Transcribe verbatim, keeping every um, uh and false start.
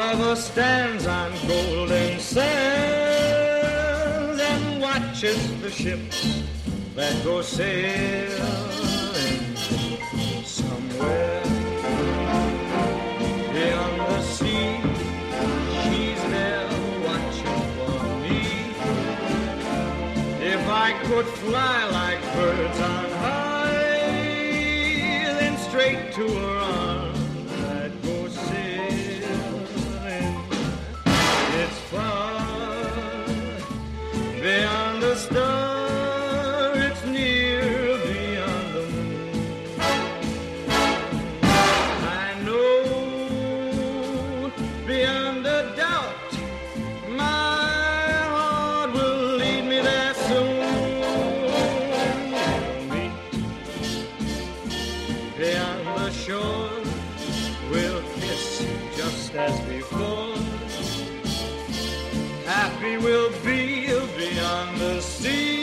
lover stands on golden sands and watches the ships that go sailing somewhere beyond the sea. She's there watching for me. If I could fly like birds on high, then straight to her arms I'd go sailing. It's far beyond the star, it's near beyond the moon. I know beyond a doubt my heart will lead me there soon. We'll meet beyond the shore, we'll kiss just as before. Happy we'll be beyond the sea.